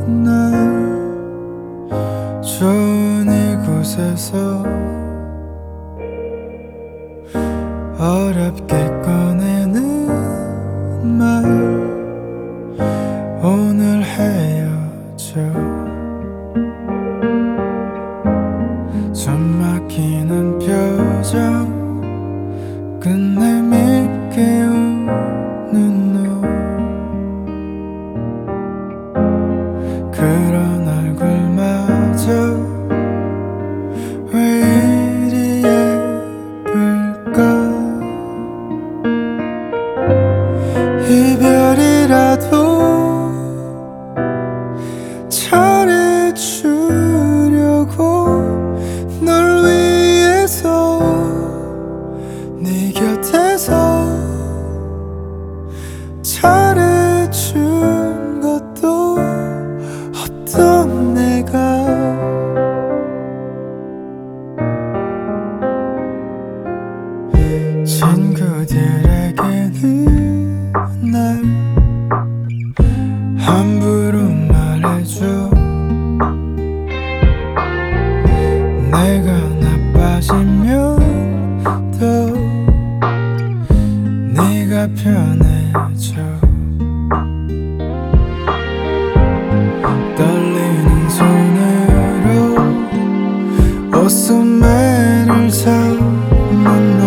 날 좋은 이곳에서 어렵게 꺼내는 말 오늘 헤어져 숨 막히는 표정 끝내 밉게 웃는 너 그런 얼굴마저 왜 이리 예쁠까 이별이라도 잘해주려고 널 위해서 네 곁에서 잘해준 것도 없던 내가 친구들에게는 날 함부로 말해줘 내가 나빠지면 더 네가 편해져 떨리는 손으로 옷소매를 잡는 너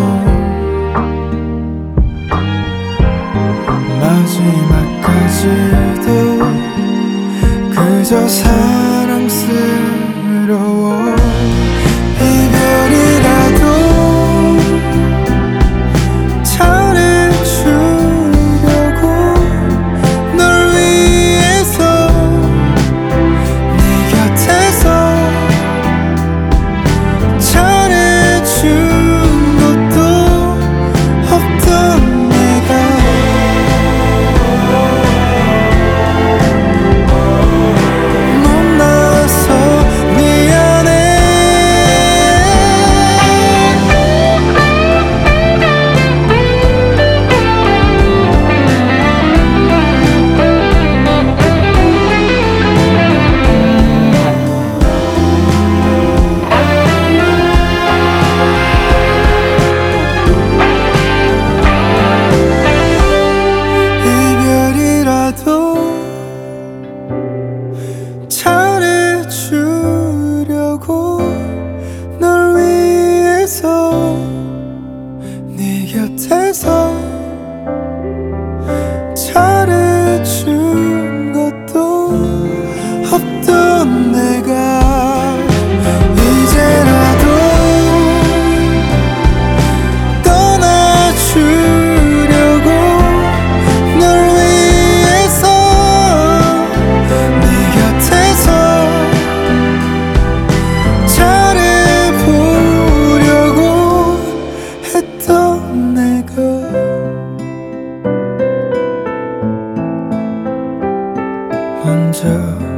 마지막까지도 그저 사랑스러워 이별이라도 잘해주려고 널 위해서 네 곁에서 잘해준 것도 없던 내가 못나서 미안해 이별이라도 잘해주려고 널 위해서 네 곁에서 잘해준 것도 없던 내가 이제라도 떠나주려고 널 위해서 네 곁에서 잘해보려고 했던 내가 혼자